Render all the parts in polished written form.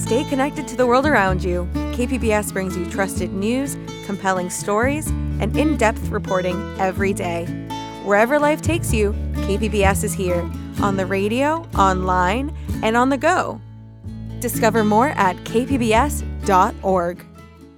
Stay connected to the world around you. KPBS brings you trusted news, compelling stories, and in-depth reporting every day. Wherever life takes you, KPBS is here, on the radio, online, and on the go. Discover more at kpbs.org.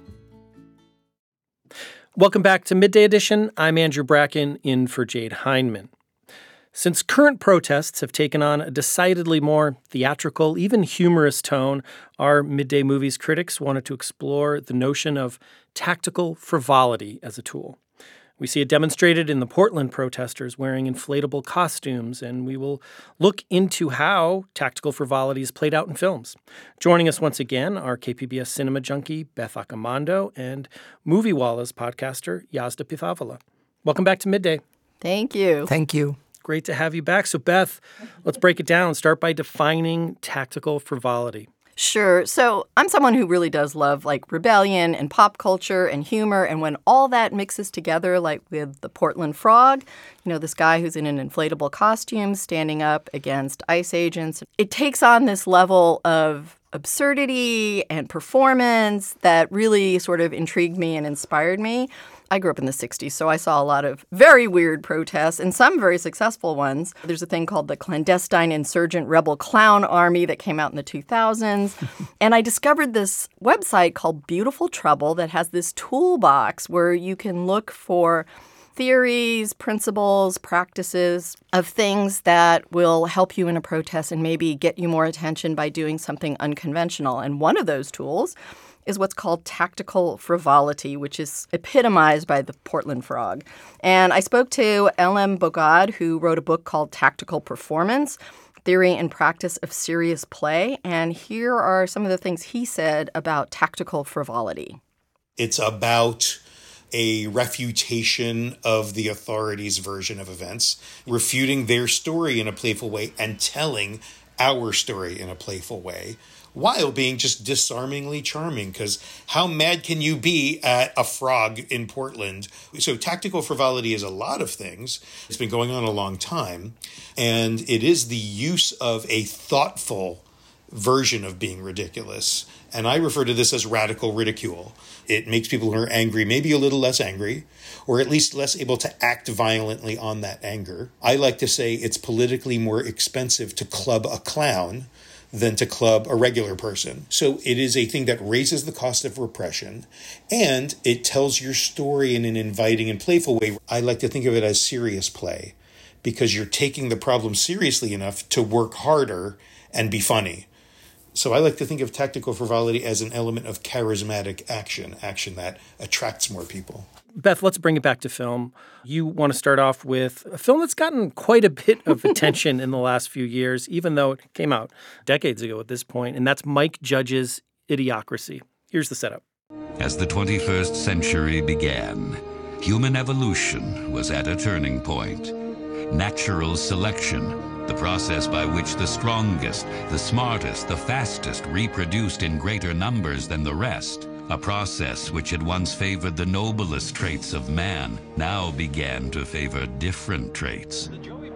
Welcome back to Midday Edition. I'm Andrew Bracken, in for Jade Hindman. Since current protests have taken on a decidedly more theatrical, even humorous tone, our Midday Movies critics wanted to explore the notion of tactical frivolity as a tool. We see it demonstrated in the Portland protesters wearing inflatable costumes, and we will look into how tactical frivolity is played out in films. Joining us once again are KPBS cinema junkie Beth Accomando and Movie Walla's podcaster Yazda Pithavala. Welcome back to Midday. Thank you. Thank you. Great to have you back. So, Beth, let's break it down. Start by defining tactical frivolity. Sure. So I'm someone who really does love rebellion and pop culture and humor. And when all that mixes together, like with the Portland Frog, this guy who's in an inflatable costume standing up against ICE agents, it takes on this level of absurdity and performance that really sort of intrigued me and inspired me. I grew up in the 60s, so I saw a lot of very weird protests and some very successful ones. There's a thing called the Clandestine Insurgent Rebel Clown Army that came out in the 2000s. And I discovered this website called Beautiful Trouble that has this toolbox where you can look for theories, principles, practices of things that will help you in a protest and maybe get you more attention by doing something unconventional. And one of those tools is what's called tactical frivolity, which is epitomized by the Portland Frog. And I spoke to L.M. Bogad, who wrote a book called Tactical Performance, Theory and Practice of Serious Play. And here are some of the things he said about tactical frivolity. It's about a refutation of the authorities' version of events, refuting their story in a playful way and telling our story in a playful way, while being just disarmingly charming, because how mad can you be at a frog in Portland? So tactical frivolity is a lot of things. It's been going on a long time, and it is the use of a thoughtful version of being ridiculous. And I refer to this as radical ridicule. It makes people who are angry maybe a little less angry, or at least less able to act violently on that anger. I like to say it's politically more expensive to club a clown than to club a regular person. So it is a thing that raises the cost of repression, and it tells your story in an inviting and playful way. I like to think of it as serious play, because you're taking the problem seriously enough to work harder and be funny. So I like to think of tactical frivolity as an element of charismatic action that attracts more people. Beth, let's bring it back to film. You want to start off with a film that's gotten quite a bit of attention in the last few years, even though it came out decades ago at this point, and that's Mike Judge's Idiocracy. Here's the setup. As the 21st century began, human evolution was at a turning point. Natural selection, the process by which the strongest, the smartest, the fastest reproduced in greater numbers than the rest, a process which had once favored the noblest traits of man, now began to favor different traits.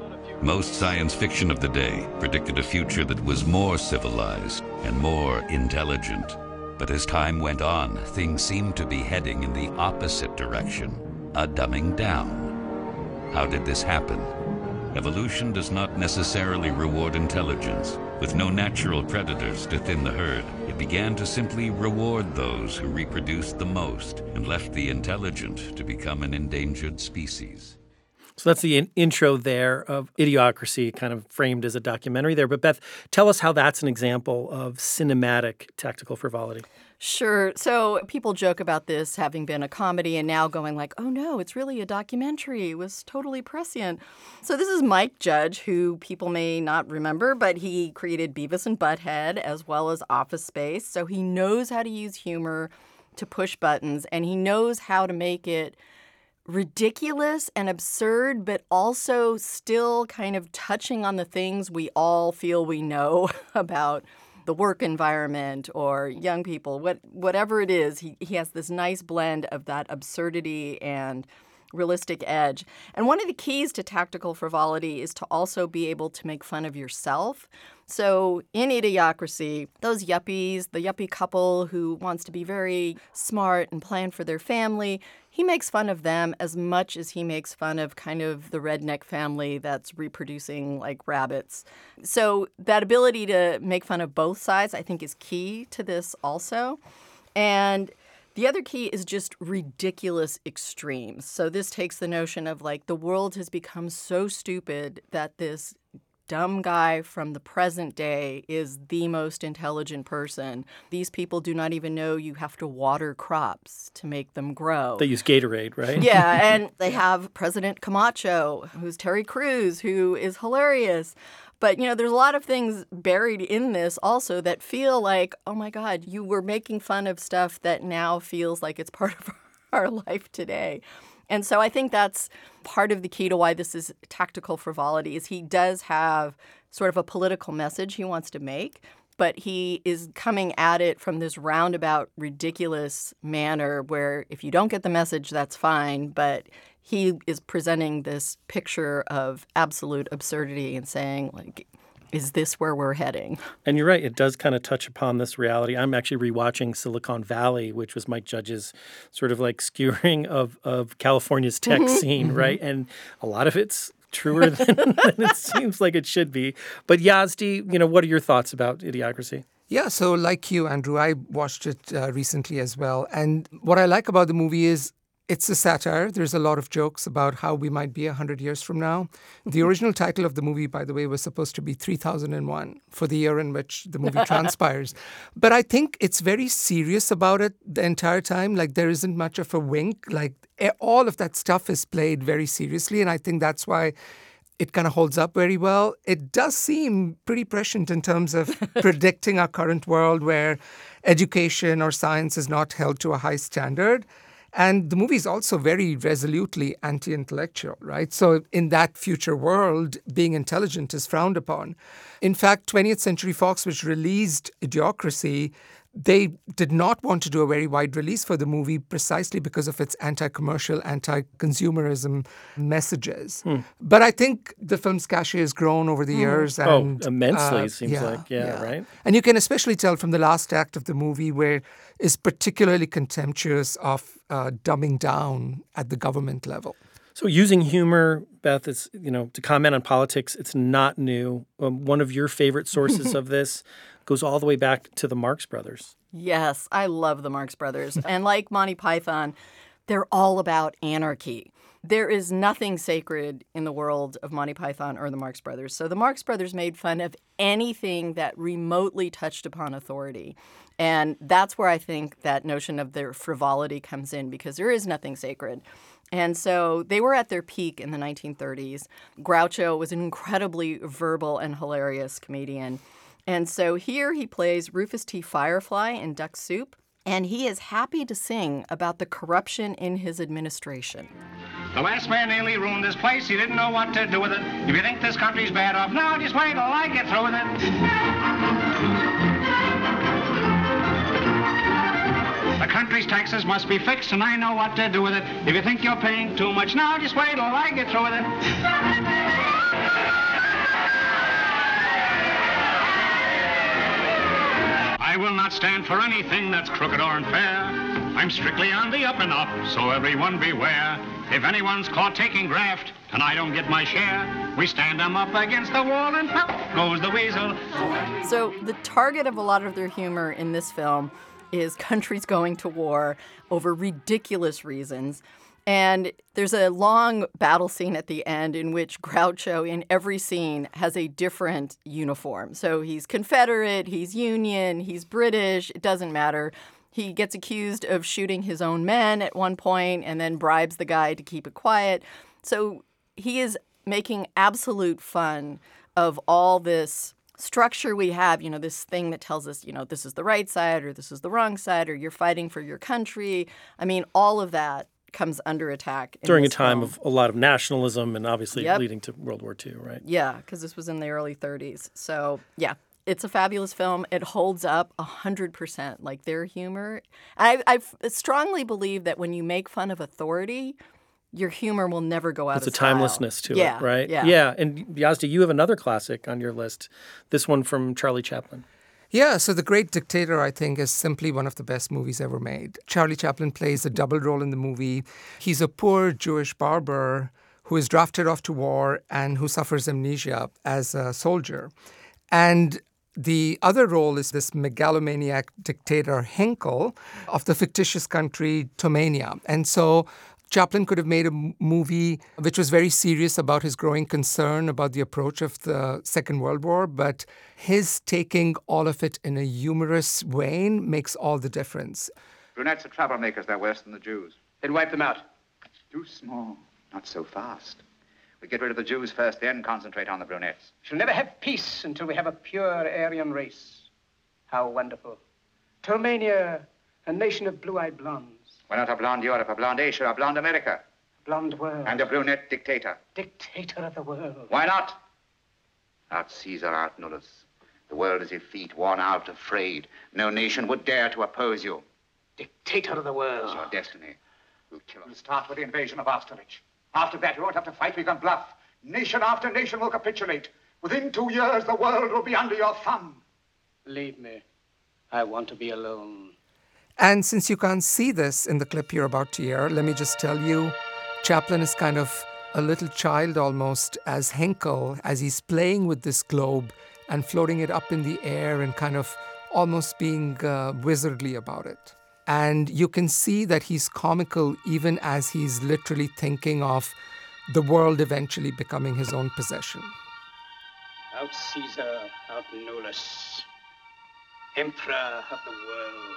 Most science fiction of the day predicted a future that was more civilized and more intelligent. But as time went on, things seemed to be heading in the opposite direction, a dumbing down. How did this happen? Evolution does not necessarily reward intelligence. With no natural predators to thin the herd, it began to simply reward those who reproduced the most and left the intelligent to become an endangered species. So that's the intro there of Idiocracy, kind of framed as a documentary there. But Beth, tell us how that's an example of cinematic tactical frivolity. Sure. So people joke about this having been a comedy and now going like, oh no, it's really a documentary. It was totally prescient. So this is Mike Judge, who people may not remember, but he created Beavis and Butthead as well as Office Space. So he knows how to use humor to push buttons, and he knows how to make it ridiculous and absurd, but also still kind of touching on the things we all feel we know about the work environment or young people, whatever it is. He has this nice blend of that absurdity and realistic edge. And one of the keys to tactical frivolity is to also be able to make fun of yourself. So in Idiocracy, those yuppies, the yuppie couple who wants to be very smart and plan for their family, he makes fun of them as much as he makes fun of kind of the redneck family that's reproducing like rabbits. So that ability to make fun of both sides, I think, is key to this also. And the other key is just ridiculous extremes. So this takes the notion of like the world has become so stupid that this dumb guy from the present day is the most intelligent person. These people do not even know you have to water crops to make them grow. They use Gatorade, right? Yeah, and they have President Camacho, who's Terry Crews, who is hilarious. But, you know, there's a lot of things buried in this also that feel like, oh, my God, you were making fun of stuff that now feels like it's part of our life today. And so I think that's part of the key to why this is tactical frivolity is he does have sort of a political message he wants to make, but he is coming at it from this roundabout, ridiculous manner where if you don't get the message, that's fine. But he is presenting this picture of absolute absurdity and saying, like, is this where we're heading? And you're right. It does kind of touch upon this reality. I'm actually rewatching Silicon Valley, which was Mike Judge's sort of like skewering of California's tech scene, right? And a lot of it's truer than it seems like it should be. But Yazdi, you know, what are your thoughts about Idiocracy? Yeah, so like you, Andrew, I watched it recently as well. And what I like about the movie is it's a satire. There's a lot of jokes about how we might be 100 years from now. The original title of the movie, by the way, was supposed to be 3001 for the year in which the movie transpires. But I think it's very serious about it the entire time. Like, there isn't much of a wink. Like, all of that stuff is played very seriously. And I think that's why it kind of holds up very well. It does seem pretty prescient in terms of predicting our current world where education or science is not held to a high standard. And the movie is also very resolutely anti-intellectual, right? So in that future world, being intelligent is frowned upon. In fact, 20th Century Fox, which released Idiocracy, they did not want to do a very wide release for the movie precisely because of its anti-commercial, anti-consumerism messages. But I think the film's cachet has grown over the years. And, immensely, seems like. Yeah, right? And you can especially tell from the last act of the movie where it's particularly contemptuous of dumbing down at the government level. So using humor, Beth, is, you know, to comment on politics, it's not new. One of your favorite sources of this goes all the way back to the Marx Brothers. Yes, I love the Marx Brothers. And like Monty Python, they're all about anarchy. There is nothing sacred in the world of Monty Python or the Marx Brothers. So the Marx Brothers made fun of anything that remotely touched upon authority. And that's where I think that notion of their frivolity comes in, because there is nothing sacred. And so they were at their peak in the 1930s. Groucho was an incredibly verbal and hilarious comedian. And so here he plays Rufus T. Firefly in Duck Soup, and he is happy to sing about the corruption in his administration. The last man nearly ruined this place. He didn't know what to do with it. If you think this country's bad off now, just wait till I get through with it. The country's taxes must be fixed, and I know what to do with it. If you think you're paying too much now, just wait till I get through with it. I will not stand for anything that's crooked or unfair. I'm strictly on the up and up, so everyone beware. If anyone's caught taking graft and I don't get my share, we stand them up against the wall and pop goes the weasel. So the target of a lot of their humor in this film is countries going to war over ridiculous reasons. And there's a long battle scene at the end in which Groucho, in every scene, has a different uniform. So he's Confederate, he's Union, he's British, it doesn't matter. He gets accused of shooting his own men at one point and then bribes the guy to keep it quiet. So he is making absolute fun of all this structure we have, you know, this thing that tells us, you know, this is the right side or this is the wrong side or you're fighting for your country. I mean, all of that comes under attack during a time of a lot of nationalism and obviously leading to World War II, right? Yeah, because this was in the early 30s. So, yeah, it's a fabulous film. It holds up 100%, like their humor. I strongly believe that when you make fun of authority, your humor will never go out There's of a style. timelessness to Yeah, it, right? yeah. Yeah. And Yazdi, you have another classic on your list. This one from Charlie Chaplin. Yeah, so The Great Dictator, I think, is simply one of the best movies ever made. Charlie Chaplin plays a double role in the movie. He's a poor Jewish barber who is drafted off to war and who suffers amnesia as a soldier. And the other role is this megalomaniac dictator Henkel of the fictitious country Tomania. And so Chaplin could have made a movie which was very serious about his growing concern about the approach of the Second World War, but his taking all of it in a humorous vein makes all the difference. Brunettes are troublemakers. They're worse than the Jews. Then wipe them out. Too small. Not so fast. We get rid of the Jews first, then concentrate on the brunettes. We shall never have peace until we have a pure Aryan race. How wonderful. Tomania, a nation of blue-eyed blondes. Why not a blonde Europe, a blonde Asia, a blonde America? A blonde world. And a brunette dictator. Dictator of the world. Why not? Art Caesar, art nullus. The world is effete, worn out, afraid. No nation would dare to oppose you. Dictator of the world. It's your destiny. We'll kill us. We'll start with the invasion of Austerlitz. After that, we won't have to fight, we can bluff. Nation after nation will capitulate. Within 2 years, the world will be under your thumb. Leave me. I want to be alone. And since you can't see this in the clip you're about to hear, let me just tell you, Chaplin is kind of a little child almost as Henkel, as he's playing with this globe and floating it up in the air and kind of almost being wizardly about it. And you can see that he's comical even as he's literally thinking of the world eventually becoming his own possession. Out Caesar, out Nolus, Emperor of the world.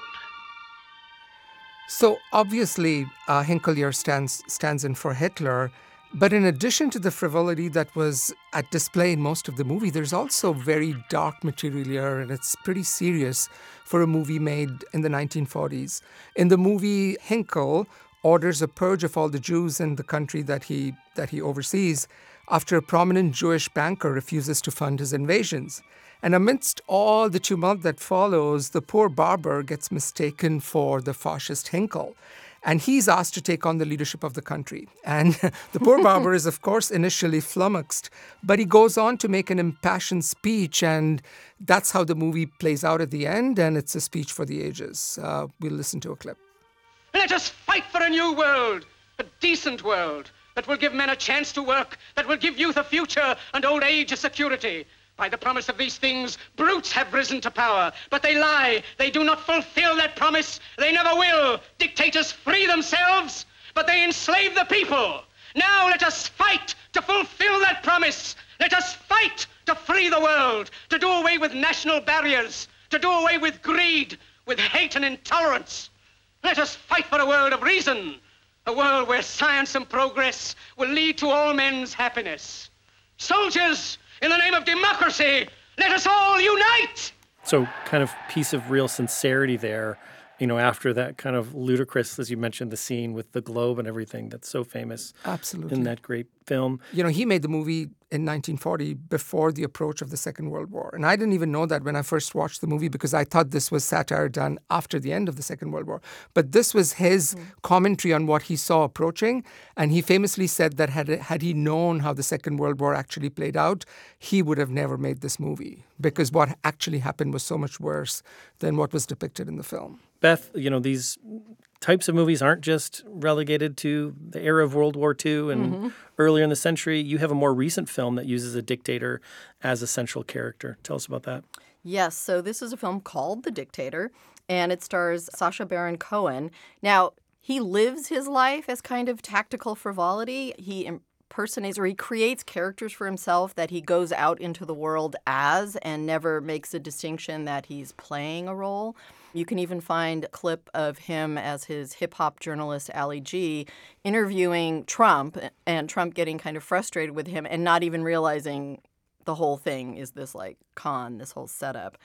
So obviously, Henkel here stands in for Hitler. But in addition to the frivolity that was at display in most of the movie, there's also very dark material here, and it's pretty serious for a movie made in the 1940s. In the movie, Henkel orders a purge of all the Jews in the country that he oversees after a prominent Jewish banker refuses to fund his invasions. And amidst all the tumult that follows, the poor barber gets mistaken for the fascist Henkel. And he's asked to take on the leadership of the country. And the poor barber is, of course, initially flummoxed, but he goes on to make an impassioned speech, and that's how the movie plays out at the end, and it's a speech for the ages. We'll listen to a clip. Let us fight for a new world, a decent world, that will give men a chance to work, that will give youth a future and old age a security. By the promise of these things, brutes have risen to power, but they lie. They do not fulfill that promise. They never will. Dictators free themselves, but they enslave the people. Now let us fight to fulfill that promise. Let us fight to free the world, to do away with national barriers, to do away with greed, with hate and intolerance. Let us fight for a world of reason, a world where science and progress will lead to all men's happiness. Soldiers, in the name of democracy, let us all unite! So kind of piece of real sincerity there, after that kind of ludicrous, as you mentioned, the scene with the globe and everything that's so famous. Absolutely. In that great film. He made the movie in 1940 before the approach of the Second World War. And I didn't even know that when I first watched the movie because I thought this was satire done after the end of the Second World War. But this was his commentary on what he saw approaching. And he famously said that had he known how the Second World War actually played out, he would have never made this movie because what actually happened was so much worse than what was depicted in the film. Beth, these types of movies aren't just relegated to the era of World War II and earlier in the century. You have a more recent film that uses a dictator as a central character. Tell us about that. Yes, so this is a film called The Dictator, and it stars Sacha Baron Cohen. Now, he lives his life as kind of tactical frivolity. He impersonates or he creates characters for himself that he goes out into the world as and never makes a distinction that he's playing a role. You can even find a clip of him as his hip-hop journalist, Ali G, interviewing Trump, and Trump getting kind of frustrated with him and not even realizing the whole thing is this, con, this whole setup.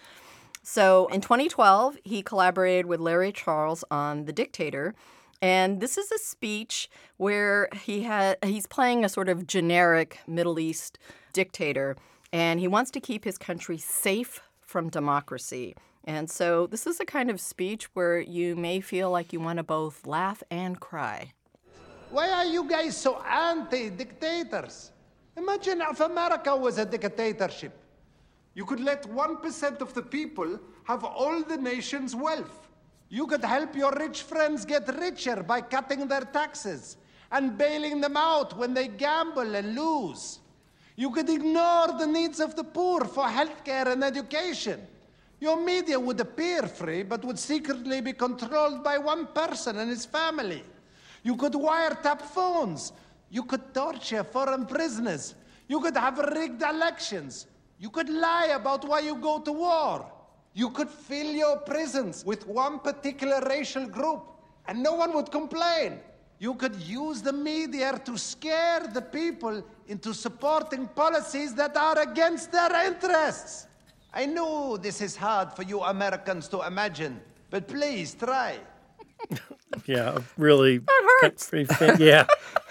So in 2012, he collaborated with Larry Charles on The Dictator, and this is a speech where he's playing a sort of generic Middle East dictator, and he wants to keep his country safe from democracy. And so this is a kind of speech where you may feel like you want to both laugh and cry. Why are you guys so anti-dictators? Imagine if America was a dictatorship. You could let 1% of the people have all the nation's wealth. You could help your rich friends get richer by cutting their taxes and bailing them out when they gamble and lose. You could ignore the needs of the poor for healthcare and education. Your media would appear free, but would secretly be controlled by one person and his family. You could wiretap phones. You could torture foreign prisoners. You could have rigged elections. You could lie about why you go to war. You could fill your prisons with one particular racial group, and no one would complain. You could use the media to scare the people into supporting policies that are against their interests. I know this is hard for you Americans to imagine, but please try. Yeah, really. That hurts. Yeah.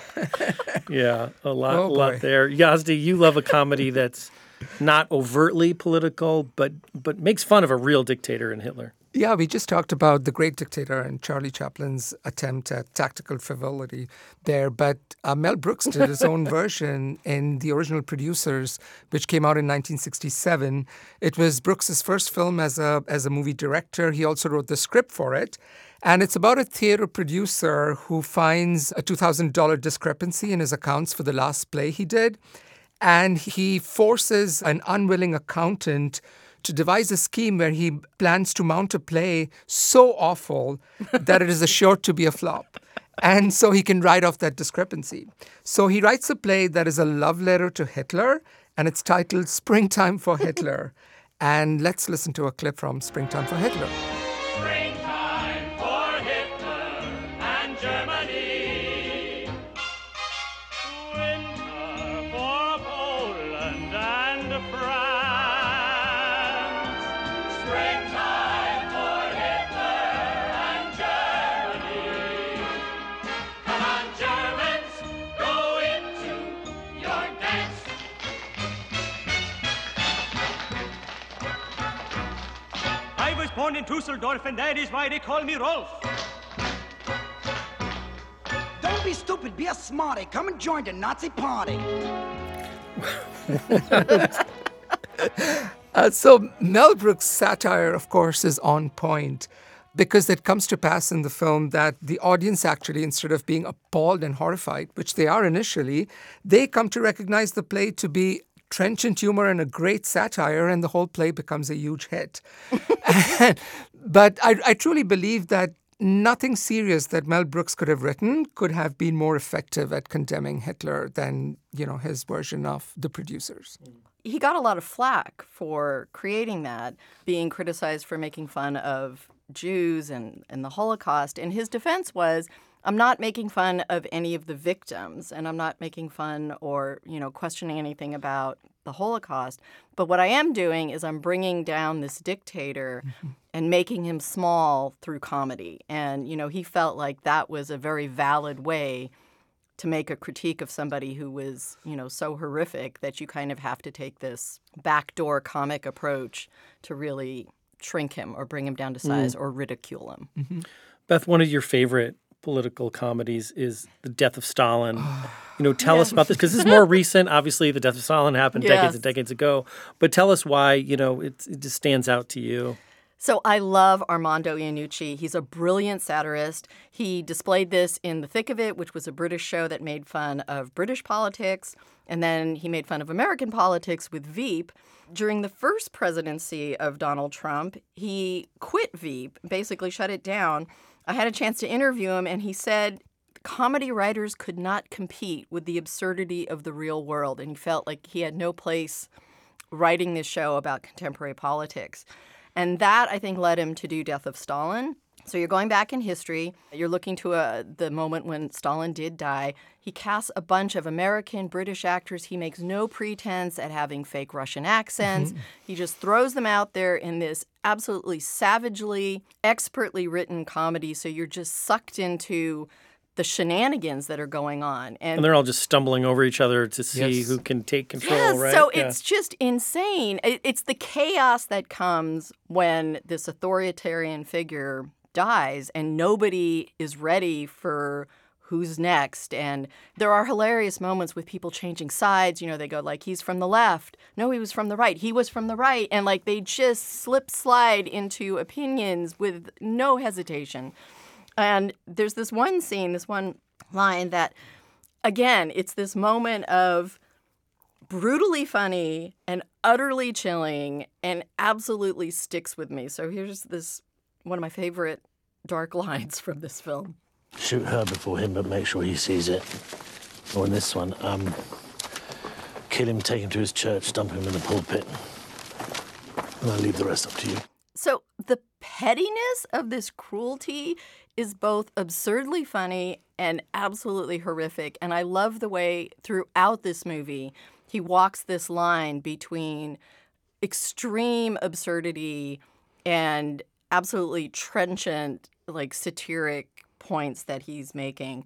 Yeah, a lot there. Yazdi, you love a comedy that's not overtly political, but makes fun of a real dictator in Hitler. Yeah, we just talked about The Great Dictator and Charlie Chaplin's attempt at tactical frivolity there. But Mel Brooks did his own version in The Original Producers, which came out in 1967. It was Brooks's first film as a movie director. He also wrote the script for it. And it's about a theater producer who finds a $2,000 discrepancy in his accounts for the last play he did. And he forces an unwilling accountant to devise a scheme where he plans to mount a play so awful that it is assured to be a flop. And so he can write off that discrepancy. So he writes a play that is a love letter to Hitler, and it's titled Springtime for Hitler. And let's listen to a clip from Springtime for Hitler. Springtime for Hitler and Germany. Winter for Poland and France. Springtime for Hitler and Germany. Come on, Germans, go into your dance. I was born in Dusseldorf, and that is why they call me Rolf. Don't be stupid, be a smarty. Come and join the Nazi party. So Mel Brooks' satire, of course, is on point because it comes to pass in the film that the audience actually, instead of being appalled and horrified, which they are initially, they come to recognize the play to be trenchant humor and a great satire, and the whole play becomes a huge hit. But I truly believe that nothing serious that Mel Brooks could have written could have been more effective at condemning Hitler than, his version of The Producers. He got a lot of flack for creating that, being criticized for making fun of Jews and the Holocaust. And his defense was, I'm not making fun of any of the victims, and I'm not making fun or, questioning anything about the Holocaust. But what I am doing is I'm bringing down this dictator and making him small through comedy. And, he felt like that was a very valid way to make a critique of somebody who was, so horrific that you kind of have to take this backdoor comic approach to really shrink him or bring him down to size or ridicule him. Mm-hmm. Beth, one of your favorite political comedies is The Death of Stalin. Tell us about this, because this is more recent. Obviously, The Death of Stalin happened decades and decades ago. But tell us why, it just stands out to you. So I love Armando Iannucci. He's a brilliant satirist. He displayed this in The Thick of It, which was a British show that made fun of British politics. And then he made fun of American politics with Veep. During the first presidency of Donald Trump, he quit Veep, basically shut it down. I had a chance to interview him, and he said comedy writers could not compete with the absurdity of the real world. And he felt like he had no place writing this show about contemporary politics. And that, I think, led him to do Death of Stalin. So you're going back in history. You're looking to the moment when Stalin did die. He casts a bunch of American, British actors. He makes no pretense at having fake Russian accents. He just throws them out there in this absolutely savagely, expertly written comedy. So you're just sucked into the shenanigans that are going on. And they're all just stumbling over each other to see who can take control, right? So it's just insane. It's the chaos that comes when this authoritarian figure dies and nobody is ready for who's next. And there are hilarious moments with people changing sides. You know, they go like, he's from the left. No, he was from the right. He was from the right. And like they just slide into opinions with no hesitation. And there's this one scene, this one line that, again, it's this moment of brutally funny and utterly chilling and absolutely sticks with me. So here's this one of my favorite dark lines from this film. Shoot her before him, but make sure he sees it. Or in this one, kill him, take him to his church, dump him in the pulpit. And I'll leave the rest up to you. So the pettiness of this cruelty is both absurdly funny and absolutely horrific. And I love the way throughout this movie he walks this line between extreme absurdity and absolutely trenchant, like satiric points that he's making.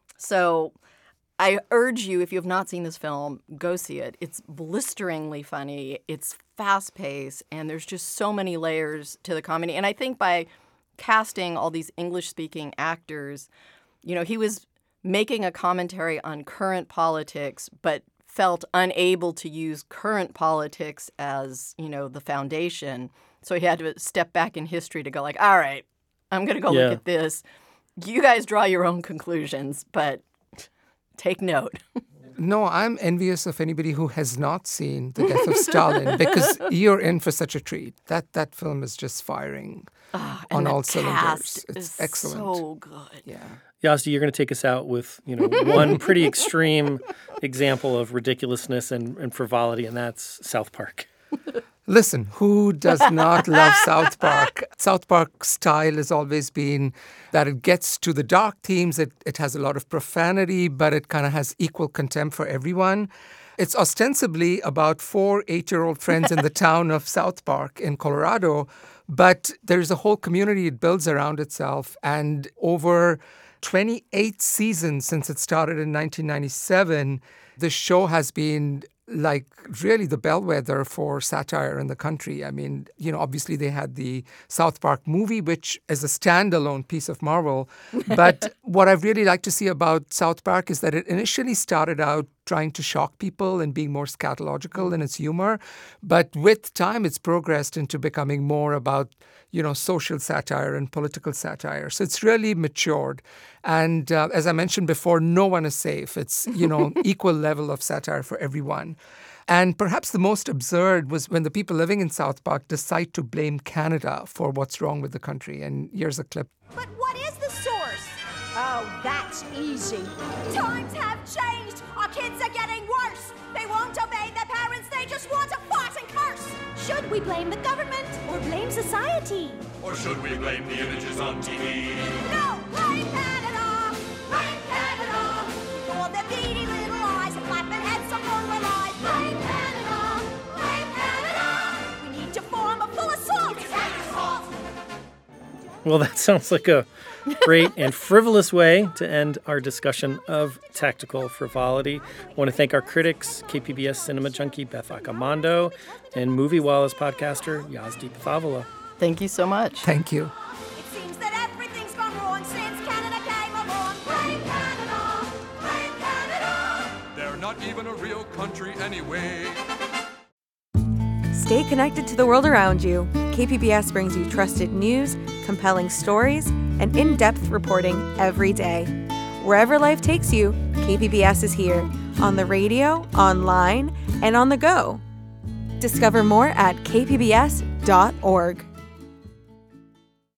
So I urge you, if you have not seen this film, go see it. It's blisteringly funny. It's fast-paced, and there's just so many layers to the comedy. And I think by casting all these English-speaking actors, you know, he was making a commentary on current politics, but felt unable to use current politics as, you know, the foundation. So he had to step back in history to go like, all right, I'm going to go look at this. You guys draw your own conclusions, but take note. No, I'm envious of anybody who has not seen The Death of Stalin because you're in for such a treat. That film is just firing on all cylinders. It's excellent. So good. Yeah. Yazdi, you're going to take us out with, you know, one pretty extreme example of ridiculousness and frivolity, and that's South Park. Listen, who does not love South Park? South Park's style has always been that it gets to the dark themes. It has a lot of profanity, but it kind of has equal contempt for everyone. It's ostensibly about 4 8-year-old friends in the town of South Park in Colorado, but there's a whole community it builds around itself. And over 28 seasons since it started in 1997, the show has been like really the bellwether for satire in the country. I mean, you know, obviously they had the South Park movie, which is a standalone piece of Marvel. But what I've really liked to see about South Park is that it initially started out trying to shock people and being more scatological in its humor. But with time, it's progressed into becoming more about, you know, social satire and political satire. So it's really matured. And as I mentioned before, no one is safe. It's, you know, equal level of satire for everyone. And perhaps the most absurd was when the people living in South Park decide to blame Canada for what's wrong with the country. And here's a clip. But what is the source? Oh, that's easy. Times have changed. Our kids are getting worse. They won't obey their parents. They just want to fart and curse. Should we blame the government or blame society? Or should we blame the images on TV? No, blame Canada. Blame Canada. For their beady little eyes and flapping heads up on the lies. Blame Canada. Blame Canada. We need to form a full assault. Well, that sounds like a great and frivolous way to end our discussion of tactical frivolity. I want to thank our critics, KPBS cinema junkie Beth Accomando and Movie Wallace podcaster Yazdi Pafavola. Thank you so much. Thank you. It seems that everything's gone wrong since Canada came along. Blame Canada. Blame Canada. They're not even a real country anyway. Stay connected to the world around you. KPBS brings you trusted news, compelling stories, and in-depth reporting every day. Wherever life takes you, KPBS is here, on the radio, online, and on the go. Discover more at kpbs.org.